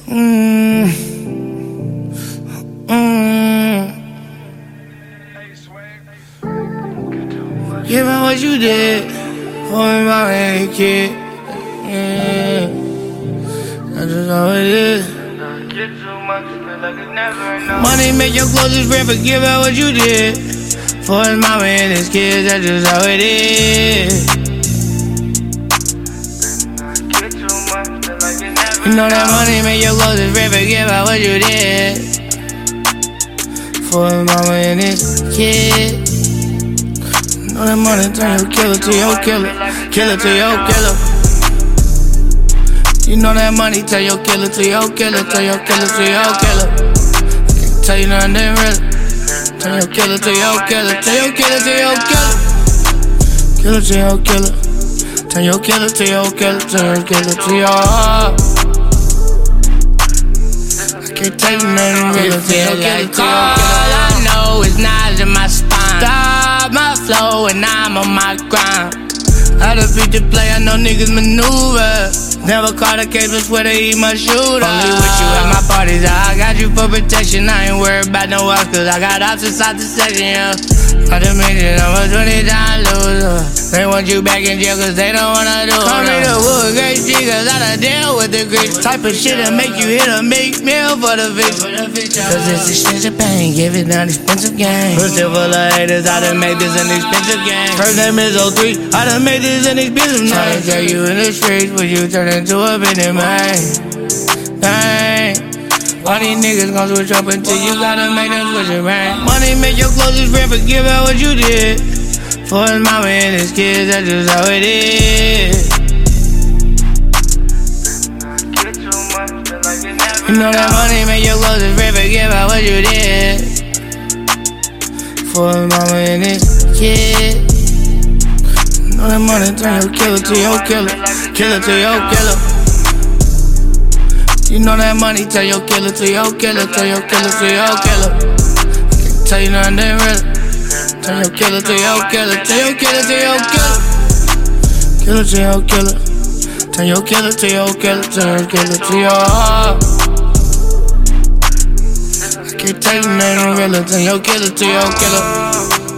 Give me what you did for me, my man, kid. That's just how it is. Money make your closest friend forgive her what you did for his mama and his kids. That's just how it is. You know that money make your closest friend forgive her what you did for his mama and his kids. You know that money turn your killer to your killer, killer to your killer. You know that money turn your killer to your killer, turn your killer to your killer. Can't tell you nothing really. Turn your killer to your killer, turn your killer to your killer. Killer to your killer. Turn your killer to your killer, turn your killer to your. I can't tell you nothing really. Turn your killer to your killer. All I know is knives in my spine. Stop my flow and I'm on my grind. How to beat the play, I know niggas maneuver. Never caught a case, but swear they eat my shooter. Only with you at my parties, I got you for protection. I ain't worried about no else, cause I got ops inside the section, yeah. I just made it, I'm a 20-time loser. They want you back in jail cause they don't wanna do it. Call me the wood, great G, cause I done deal with the grease. Type of shit that make you hit a make meal for the victim. Cause it's expensive pain, give it an expensive game. Pussy full of haters, I done made this an expensive game. First name is 03, I done made this an expensive name. Tryna tell you in the streets, but you turn into a bitch, man. Dang. All these niggas gon' switch up until you gotta make them switch it, man. Money make your closest friend forgive her what you did for his mama and his kids, that's just how it is. You know that money make your closest friend forgive her what you did for his mama and his kids. You know that money turn your killer to your killer, killer to your killer. You know that money turn your killer to your killer, turn your killer to your killer. Can't tell you nothing really. Turn your killer to your killer, turn your killer to your killer. Killer to your killer. Turn your killer to your killer, turn your killer to your. I can't tell you nothing really. Turn your killer to your killer.